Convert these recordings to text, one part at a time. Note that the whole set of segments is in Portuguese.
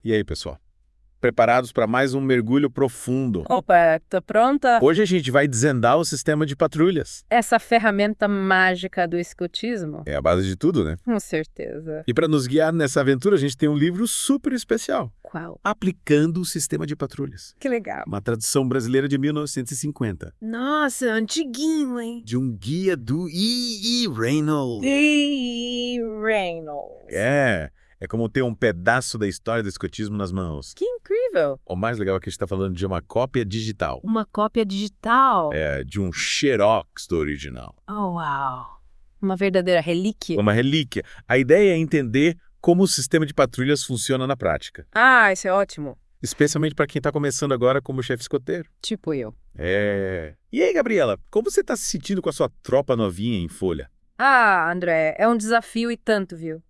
E aí, pessoal? Preparados para mais um mergulho profundo? Opa, tô pronta? Hoje a gente vai desvendar o sistema de patrulhas. Essa ferramenta mágica do escotismo? É a base de tudo, né? Com certeza. E para nos guiar nessa aventura, a gente tem um livro super especial. Qual? Aplicando o Sistema de Patrulhas. Que legal. Uma tradução brasileira de 1950. Nossa, antiguinho, hein? De um guia do E. Reynolds. E. Reynolds. É como ter um pedaço da história do escotismo nas mãos. Que incrível. O mais legal é que a gente está falando de uma cópia digital. Uma cópia digital. De um xerox do original. Oh, uau. Uma verdadeira relíquia. Uma relíquia. A ideia é entender como o sistema de patrulhas funciona na prática. Ah, isso é ótimo. Especialmente para quem está começando agora como chefe escoteiro. Tipo eu. E aí, Gabriela, como você está se sentindo com a sua tropa novinha em folha? Ah, André, é um desafio e tanto, viu?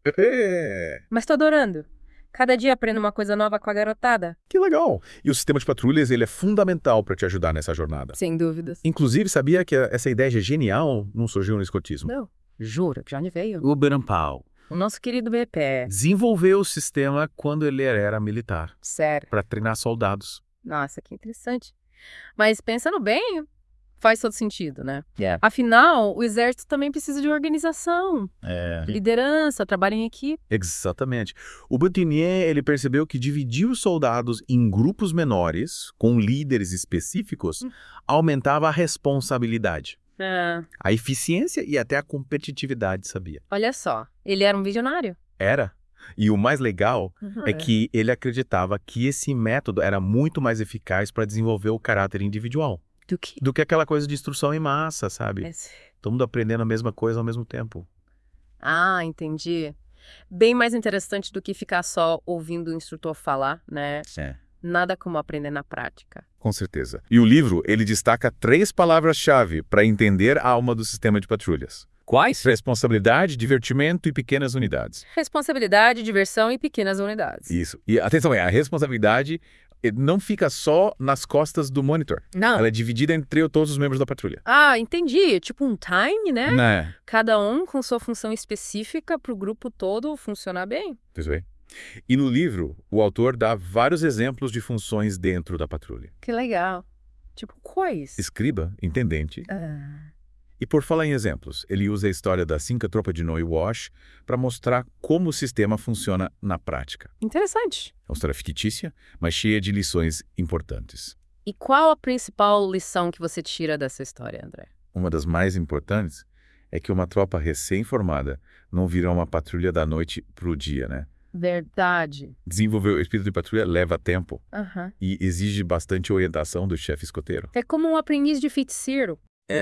Mas tô adorando. Cada dia aprendo uma coisa nova com a garotada. Que legal! E o sistema de patrulhas ele é fundamental para te ajudar nessa jornada. Sem dúvidas. Inclusive, sabia que essa ideia genial não surgiu no escotismo? Não, juro que já me veio. O Berampau O nosso querido BP. desenvolveu o sistema quando ele era militar, Sério. para treinar soldados. Nossa, que interessante. Mas pensando bem, faz todo sentido, né? Yeah. Afinal, o exército também precisa de organização, liderança, trabalho em equipe. Exatamente. O Butinier, ele percebeu que dividir os soldados em grupos menores, com líderes específicos, aumentava a responsabilidade, a eficiência e até a competitividade, sabia? Olha só, ele era um visionário. Era. E o mais legal é que ele acreditava que esse método era muito mais eficaz para desenvolver o caráter individual Do que? do que aquela coisa de instrução em massa, sabe? Todo mundo aprendendo a mesma coisa ao mesmo tempo. Ah, entendi. Bem mais interessante do que ficar só ouvindo o instrutor falar, né? Nada como aprender na prática. Com certeza. E o livro, ele destaca 3 palavras-chave para entender a alma do sistema de patrulhas. Quais? Responsabilidade, divertimento e pequenas unidades. Responsabilidade, diversão e pequenas unidades. Isso. E atenção, a responsabilidade não fica só nas costas do monitor. Não. Ela é dividida entre todos os membros da patrulha. Ah, entendi. Tipo um time, né? Né? Cada um com sua função específica para o grupo todo funcionar bem. Isso bem. E no livro, o autor dá vários exemplos de funções dentro da patrulha. Que legal. Tipo quais? Escriba, intendente. E por falar em exemplos, ele usa a história da 5ª Tropa de Noe Wash para mostrar como o sistema funciona na prática. Interessante. É uma história fictícia, mas cheia de lições importantes. E qual a principal lição que você tira dessa história, André? Uma das mais importantes é que uma tropa recém-formada não vira uma patrulha da noite para o dia, né? Verdade. Desenvolver o espírito de patrulha leva tempo Aham. e exige bastante orientação do chefe escoteiro. É como um aprendiz de feiticeiro.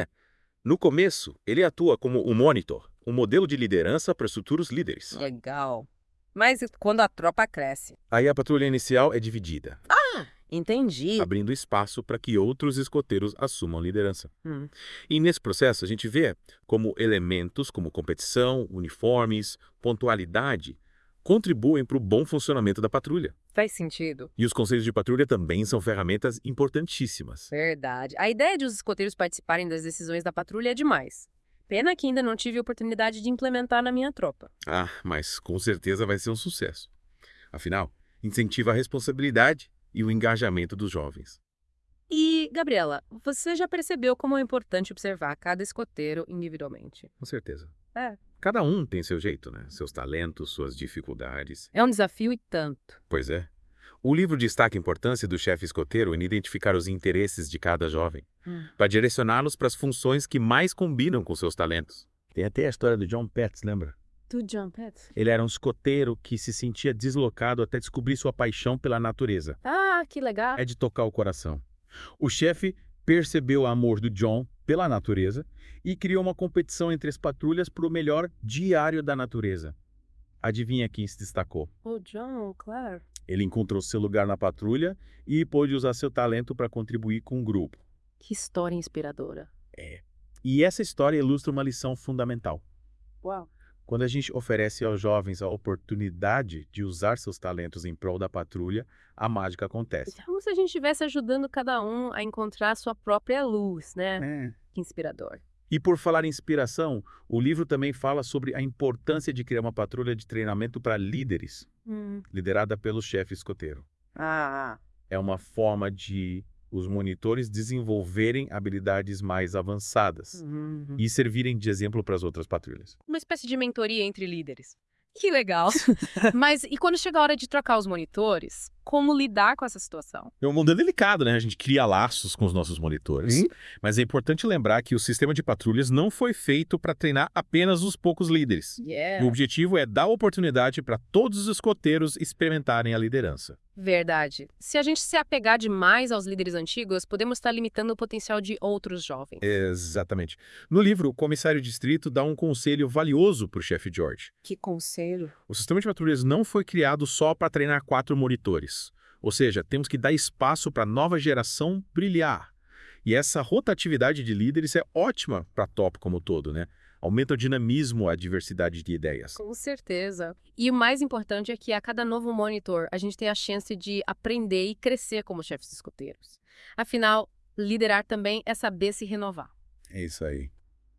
No começo, ele atua como um monitor, um modelo de liderança para os futuros líderes. Legal. Mas quando a tropa cresce? Aí a patrulha inicial é dividida, Entendi. abrindo espaço para que outros escoteiros assumam liderança. E nesse processo a gente vê como elementos como competição, uniformes, pontualidade contribuem para o bom funcionamento da patrulha. Faz sentido. E os conselhos de patrulha também são ferramentas importantíssimas. Verdade. A ideia de os escoteiros participarem das decisões da patrulha é demais. Pena que ainda não tive a oportunidade de implementar na minha tropa. Ah, mas com certeza vai ser um sucesso. Afinal, incentiva a responsabilidade e o engajamento dos jovens. E, Gabriela, você já percebeu como é importante observar cada escoteiro individualmente? Com certeza. É. Cada um tem seu jeito, né? Seus talentos, suas dificuldades. É um desafio e tanto. Pois é. O livro destaca a importância do chefe escoteiro em identificar os interesses de cada jovem, para direcioná-los para as funções que mais combinam com seus talentos. Tem até a história do John Petts, lembra? Do John Petts? Ele era um escoteiro que se sentia deslocado até descobrir sua paixão pela natureza. Ah, que legal. É de tocar o coração. O chefe percebeu o amor do John pela natureza e criou uma competição entre as patrulhas para o melhor diário da natureza. Adivinha quem se destacou? O John, claro. Ele encontrou seu lugar na patrulha e pôde usar seu talento para contribuir com o grupo. Que história inspiradora. E essa história ilustra uma lição fundamental. Uau. Quando a gente oferece aos jovens a oportunidade de usar seus talentos em prol da patrulha, a mágica acontece. Como se a gente estivesse ajudando cada um a encontrar a sua própria luz, né? Que inspirador. E por falar em inspiração, o livro também fala sobre a importância de criar uma patrulha de treinamento para líderes, liderada pelo chefe escoteiro. É uma forma de os monitores desenvolverem habilidades mais avançadas e servirem de exemplo para as outras patrulhas. Uma espécie de mentoria entre líderes. Que legal. Mas e quando chega a hora de trocar os monitores, como lidar com essa situação? O mundo é delicado, né? A gente cria laços com os nossos monitores. Mas é importante lembrar que o sistema de patrulhas não foi feito para treinar apenas os poucos líderes. O objetivo é dar oportunidade para todos os escoteiros experimentarem a liderança. Verdade. Se a gente se apegar demais aos líderes antigos, podemos estar limitando o potencial de outros jovens. Exatamente. No livro, o comissário de distrito dá um conselho valioso para o chefe George. Que conselho? O sistema de patrulhas não foi criado só para treinar 4 monitores. Ou seja, temos que dar espaço para a nova geração brilhar. E essa rotatividade de líderes é ótima para a top como um todo, né? Aumenta o dinamismo, a diversidade de ideias. Com certeza. E o mais importante é que a cada novo monitor, a gente tem a chance de aprender e crescer como chefes escoteiros. Afinal, liderar também é saber se renovar. É isso aí.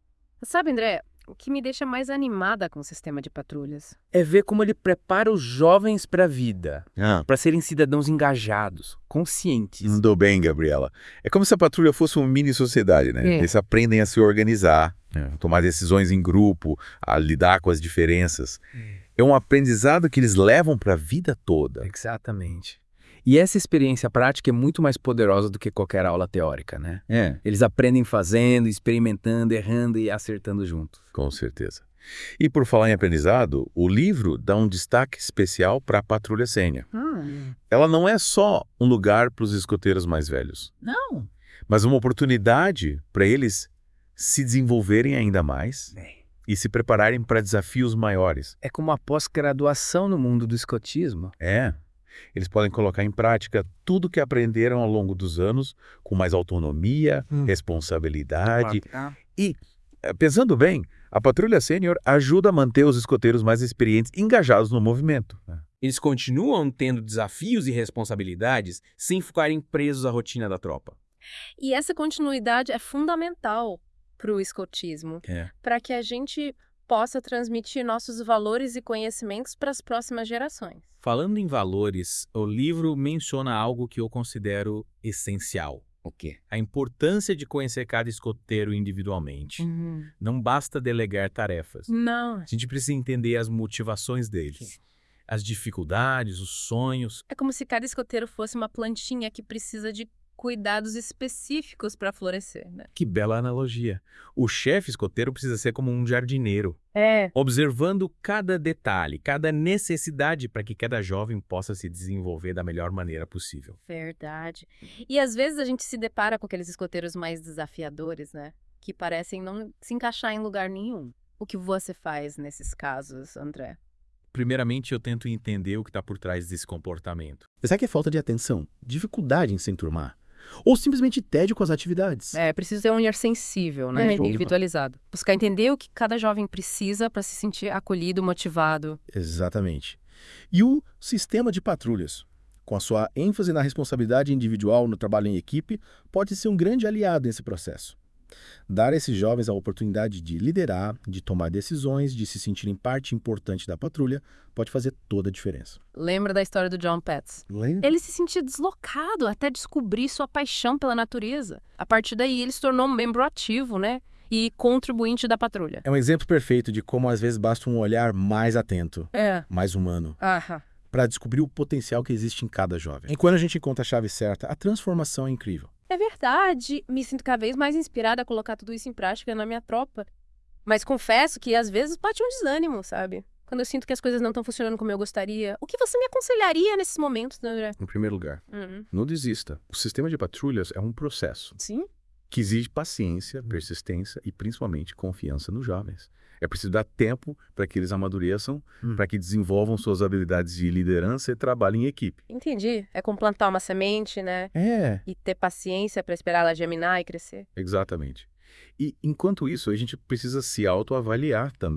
Sabe, André, o que me deixa mais animada com o sistema de patrulhas é ver como ele prepara os jovens para a vida, para serem cidadãos engajados, conscientes. Mandou bem, Gabriela. É como se a patrulha fosse uma mini-sociedade, né? Eles aprendem a se organizar, a tomar decisões em grupo, a lidar com as diferenças. É um aprendizado que eles levam para a vida toda. Exatamente. E essa experiência prática é muito mais poderosa do que qualquer aula teórica, né? Eles aprendem fazendo, experimentando, errando e acertando juntos. Com certeza. E por falar em aprendizado, o livro dá um destaque especial para a Patrulha Sênior. Ela não é só um lugar para os escoteiros mais velhos. Não. Mas uma oportunidade para eles se desenvolverem ainda mais e se prepararem para desafios maiores. É como a pós-graduação no mundo do escotismo. Eles podem colocar em prática tudo que aprenderam ao longo dos anos, com mais autonomia, responsabilidade. E, pensando bem, a Patrulha Sênior ajuda a manter os escoteiros mais experientes engajados no movimento. Eles continuam tendo desafios e responsabilidades sem ficarem presos à rotina da tropa. E essa continuidade é fundamental para o escotismo, para que a gente possa transmitir nossos valores e conhecimentos para as próximas gerações. Falando em valores, o livro menciona algo que eu considero essencial. O quê? A importância de conhecer cada escoteiro individualmente. Não basta delegar tarefas. Não. A gente precisa entender as motivações deles, as dificuldades, os sonhos. É como se cada escoteiro fosse uma plantinha que precisa de cuidados específicos para florescer, né? Que bela analogia. O chefe escoteiro precisa ser como um jardineiro. Observando cada detalhe, cada necessidade para que cada jovem possa se desenvolver da melhor maneira possível. Verdade. E às vezes a gente se depara com aqueles escoteiros mais desafiadores, né? Que parecem não se encaixar em lugar nenhum. O que você faz nesses casos, André? Primeiramente, eu tento entender o que está por trás desse comportamento. Será que é falta de atenção, dificuldade em se enturmar? Ou simplesmente tédio com as atividades? Precisa ter um olhar sensível, né? Individualizado. Buscar entender o que cada jovem precisa para se sentir acolhido, motivado. Exatamente. E o sistema de patrulhas, com a sua ênfase na responsabilidade individual no trabalho em equipe, pode ser um grande aliado nesse processo. Dar a esses jovens a oportunidade de liderar, de tomar decisões, de se sentirem parte importante da patrulha, pode fazer toda a diferença. Lembra da história do John Petts? Lembra? Ele se sentia deslocado até descobrir sua paixão pela natureza. A partir daí, ele se tornou um membro ativo, né? E contribuinte da patrulha. É um exemplo perfeito de como às vezes basta um olhar mais atento, mais humano, para descobrir o potencial que existe em cada jovem. E quando a gente encontra a chave certa, a transformação é incrível. É verdade. Me sinto cada vez mais inspirada a colocar tudo isso em prática na minha tropa. Mas confesso que às vezes bate um desânimo, sabe? Quando eu sinto que as coisas não estão funcionando como eu gostaria. O que você me aconselharia nesses momentos, André? Em primeiro lugar, não desista. O sistema de patrulhas é um processo. Sim. Que exige paciência, persistência e principalmente confiança nos jovens. É preciso dar tempo para que eles amadureçam, para que desenvolvam suas habilidades de liderança e trabalhem em equipe. Entendi. É como plantar uma semente, né? E ter paciência para esperar ela germinar e crescer. Exatamente. E enquanto isso, a gente precisa se autoavaliar também.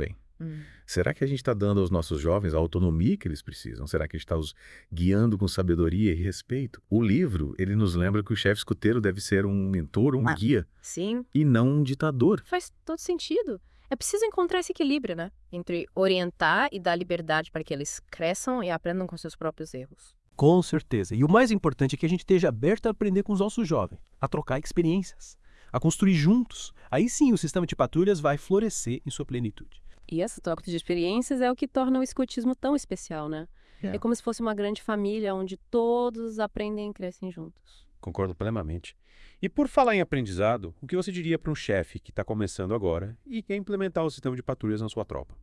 Será que a gente está dando aos nossos jovens a autonomia que eles precisam? Será que a gente está os guiando com sabedoria e respeito? O livro, ele nos lembra que o chefe escoteiro deve ser um mentor, um guia, Sim. e não um ditador. Faz todo sentido. É preciso encontrar esse equilíbrio, né? Entre orientar e dar liberdade para que eles cresçam e aprendam com seus próprios erros. Com certeza. E o mais importante é que a gente esteja aberto a aprender com os nossos jovens, a trocar experiências, a construir juntos. Aí sim o sistema de patrulhas vai florescer em sua plenitude. E essa troca de experiências é o que torna o escotismo tão especial, né? É como se fosse uma grande família onde todos aprendem e crescem juntos. Concordo plenamente. E por falar em aprendizado, o que você diria para um chefe que está começando agora e quer implementar o sistema de patrulhas na sua tropa?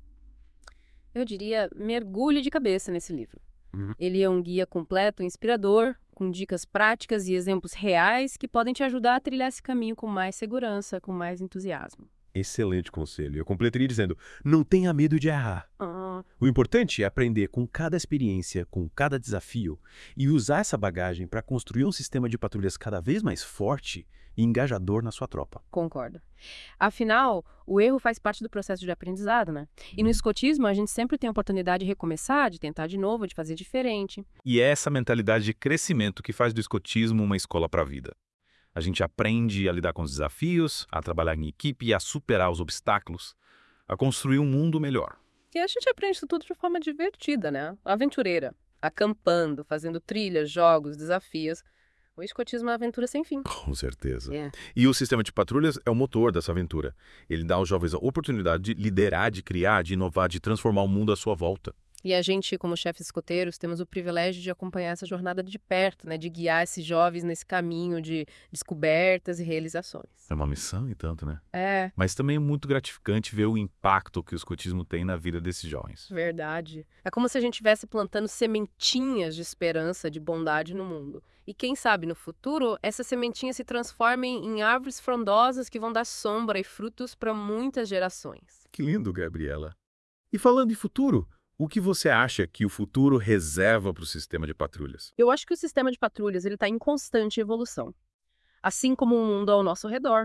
Eu diria, mergulhe de cabeça nesse livro. Uhum. Ele é um guia completo, inspirador, com dicas práticas e exemplos reais que podem te ajudar a trilhar esse caminho com mais segurança, com mais entusiasmo. Excelente conselho. Eu completaria dizendo, não tenha medo de errar. O importante é aprender com cada experiência, com cada desafio e usar essa bagagem para construir um sistema de patrulhas cada vez mais forte e engajador na sua tropa. Concordo. Afinal, o erro faz parte do processo de aprendizado, né? E no escotismo, a gente sempre tem a oportunidade de recomeçar, de tentar de novo, de fazer diferente. E é essa mentalidade de crescimento que faz do escotismo uma escola para a vida. A gente aprende a lidar com os desafios, a trabalhar em equipe e a superar os obstáculos, a construir um mundo melhor. E a gente aprende isso tudo de forma divertida, né? Aventureira, acampando, fazendo trilhas, jogos, desafios. O escotismo é uma aventura sem fim. Com certeza. É. E o sistema de patrulhas é o motor dessa aventura. Ele dá aos jovens a oportunidade de liderar, de criar, de inovar, de transformar o mundo à sua volta. E a gente, como chefes escoteiros, temos o privilégio de acompanhar essa jornada de perto, né? De guiar esses jovens nesse caminho de descobertas e realizações. É uma missão e tanto, né? É, Mas também é muito gratificante ver o impacto que o escotismo tem na vida desses jovens. verdade. É como se a gente estivesse plantando sementinhas de esperança, de bondade no mundo. E quem sabe, no futuro, essas sementinhas se transformem em árvores frondosas que vão dar sombra e frutos para muitas gerações. Que lindo, Gabriela. E falando em futuro, o que você acha que o futuro reserva para o sistema de patrulhas? Eu acho que o sistema de patrulhas está em constante evolução. Assim como o mundo ao nosso redor.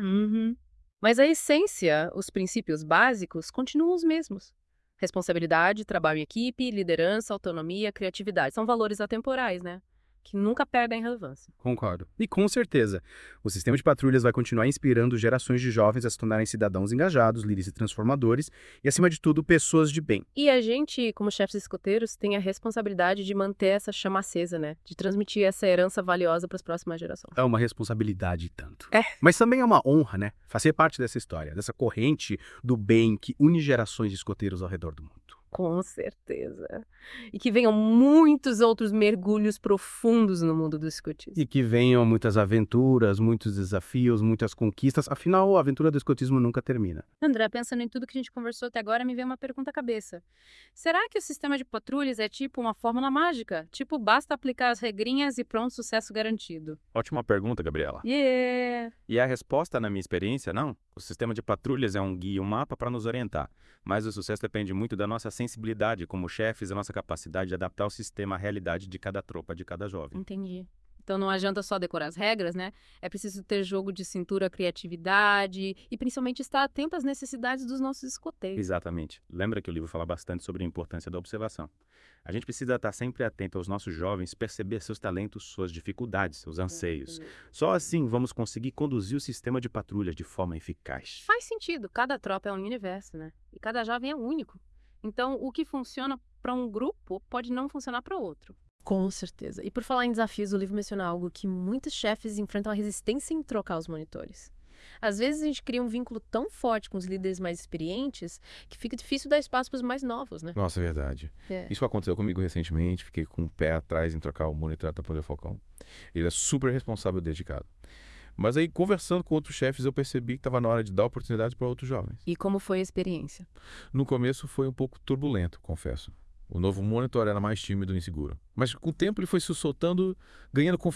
Mas a essência, os princípios básicos, continuam os mesmos. Responsabilidade, trabalho em equipe, liderança, autonomia, criatividade. São valores atemporais, né? Que nunca perdem relevância. Concordo. E com certeza, o sistema de patrulhas vai continuar inspirando gerações de jovens a se tornarem cidadãos engajados, líderes e transformadores e, acima de tudo, pessoas de bem. E a gente, como chefes escoteiros, tem a responsabilidade de manter essa chama acesa, né? De transmitir essa herança valiosa para as próximas gerações. É uma responsabilidade e tanto. É. Mas também é uma honra, né? Fazer parte dessa história, dessa corrente do bem que une gerações de escoteiros ao redor do mundo. Com certeza. E que venham muitos outros mergulhos profundos no mundo do escotismo. E que venham muitas aventuras, muitos desafios, muitas conquistas. Afinal, a aventura do escotismo nunca termina. André, pensando em tudo que a gente conversou até agora, me veio uma pergunta à cabeça. Será que o sistema de patrulhas é tipo uma fórmula mágica? Tipo, basta aplicar as regrinhas e pronto, sucesso garantido. Ótima pergunta, Gabriela. Yeah! E a resposta, na minha experiência, não. O sistema de patrulhas é um guia e um mapa para nos orientar. Mas o sucesso depende muito da nossa sensibilidade como chefes e a nossa capacidade de adaptar o sistema à realidade de cada tropa, de cada jovem. Entendi. Então não adianta só decorar as regras, né? É preciso ter jogo de cintura, criatividade e principalmente estar atento às necessidades dos nossos escoteiros. Exatamente. Lembra que o livro fala bastante sobre a importância da observação. A gente precisa estar sempre atento aos nossos jovens, perceber seus talentos, suas dificuldades, seus anseios. Só assim vamos conseguir conduzir o sistema de patrulhas de forma eficaz. Faz sentido. Cada tropa é um universo, né? E cada jovem é único. Então, o que funciona para um grupo pode não funcionar para outro. Com certeza. E por falar em desafios, o livro menciona algo que muitos chefes enfrentam a resistência em trocar os monitores. Às vezes a gente cria um vínculo tão forte com os líderes mais experientes que fica difícil dar espaço para os mais novos, né? Nossa, é verdade. Isso aconteceu comigo recentemente, fiquei com o pé atrás em trocar o monitor da Poder Falcão. Ele é super responsável e dedicado. Mas aí, conversando com outros chefes, eu percebi que estava na hora de dar oportunidade para outros jovens. E como foi a experiência? No começo foi um pouco turbulento, confesso. O novo monitor era mais tímido e inseguro. Mas com o tempo ele foi se soltando, ganhando confiança.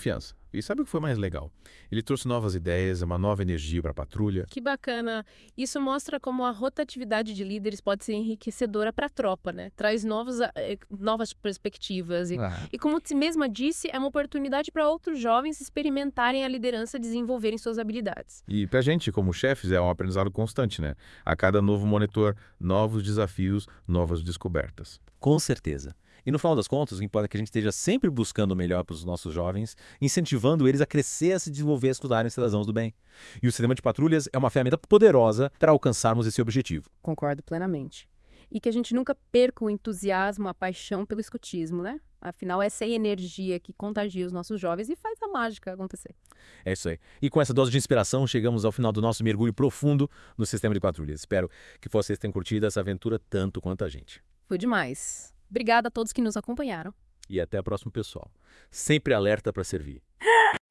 E sabe o que foi mais legal? Ele trouxe novas ideias, uma nova energia para a patrulha. Que bacana. Isso mostra como a rotatividade de líderes pode ser enriquecedora para a tropa, né? Traz novas perspectivas. E como você mesma disse, é uma oportunidade para outros jovens experimentarem a liderança e desenvolverem suas habilidades. E pra gente, como chefes, é um aprendizado constante, né? A cada novo monitor, novos desafios, novas descobertas. Com certeza. E no final das contas, o que importa é que a gente esteja sempre buscando o melhor para os nossos jovens, incentivando eles a crescer, a se desenvolver, a estudarem cidadãos do bem. E o sistema de patrulhas é uma ferramenta poderosa para alcançarmos esse objetivo. Concordo plenamente. E que a gente nunca perca o entusiasmo, a paixão pelo escotismo, né? Afinal, essa é a energia que contagia os nossos jovens e faz a mágica acontecer. É isso aí. E com essa dose de inspiração, chegamos ao final do nosso mergulho profundo no sistema de patrulhas. Espero que vocês tenham curtido essa aventura tanto quanto a gente. Foi demais. Obrigada a todos que nos acompanharam. E até a próxima, pessoal. Sempre alerta para servir.